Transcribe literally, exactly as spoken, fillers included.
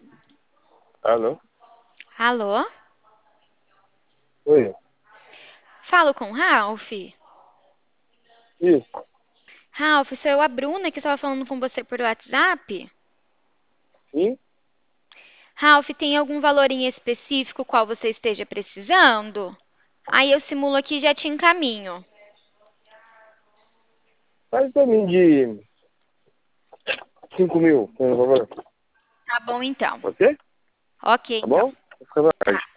Alô? Alô? Oi. Falo com o Ralph? Isso. Ralph, sou eu a Bruna que estava falando com você por WhatsApp. Sim? Ralph, tem algum valor em específico qual você esteja precisando? Aí eu simulo aqui e já te encaminho. Faz pra mim de cinco mil, por favor. Tá bom então. Pode ser? Ok, Tá então. bom? Fica à Tá. vontade.